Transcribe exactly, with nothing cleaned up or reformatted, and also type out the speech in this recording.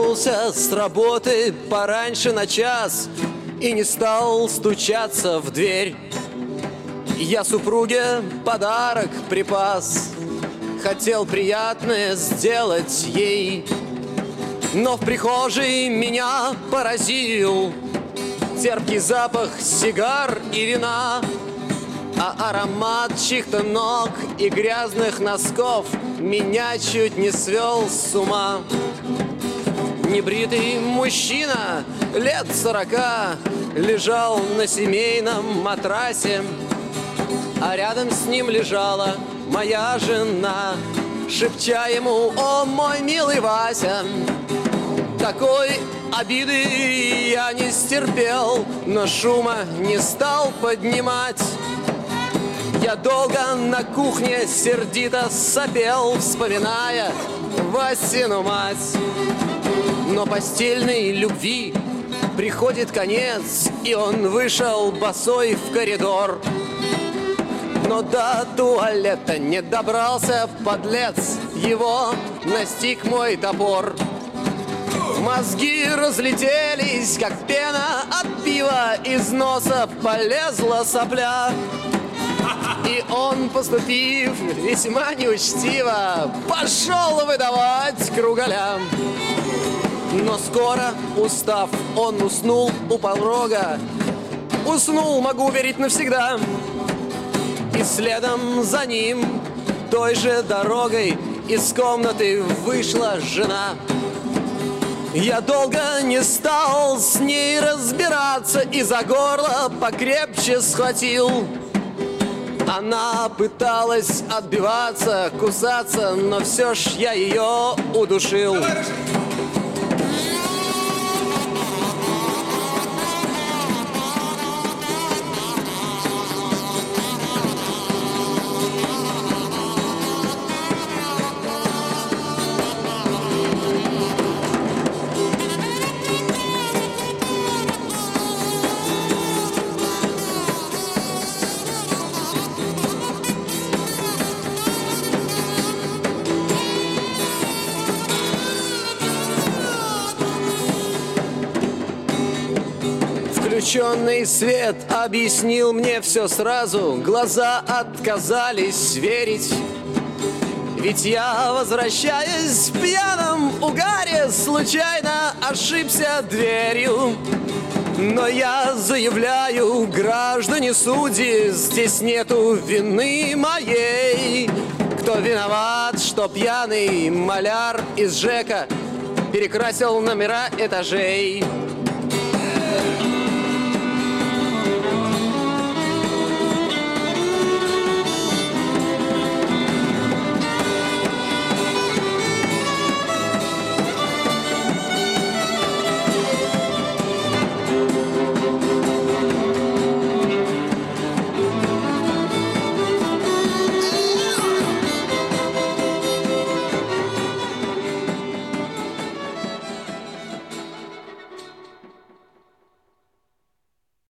вернулся с работы пораньше на час и не стал стучаться в дверь. Я супруге подарок припас, хотел приятное сделать ей, но в прихожей меня поразил терпкий запах сигар и вина, а аромат чьих-то ног и грязных носков меня чуть не свел с ума. Небритый мужчина лет сорока лежал на семейном матрасе, а рядом с ним лежала моя жена, шепча ему: «О, мой милый Вася!» Такой обиды я не стерпел, но шума не стал поднимать. Я долго на кухне сердито сопел, вспоминая Васину мать. Но постельной любви приходит конец, и он вышел босой в коридор. Но до туалета не добрался, подлец, его настиг мой топор. Мозги разлетелись, как пена от пива, из носа полезла сопля. И он, поступив весьма неучтиво, пошел выдавать круголя. Но скоро, устав, он уснул у порога. Уснул, могу верить, навсегда. И следом за ним той же дорогой из комнаты вышла жена. Я долго не стал с ней разбираться и за горло покрепче схватил. Она пыталась отбиваться, кусаться, но все ж я ее удушил. Включенный свет объяснил мне все сразу, глаза отказались верить. Ведь я, возвращаясь в пьяном угаре, случайно ошибся дверью. Но я заявляю, граждане судьи, здесь нету вины моей. Кто виноват, что пьяный маляр из ЖЭКа перекрасил номера этажей?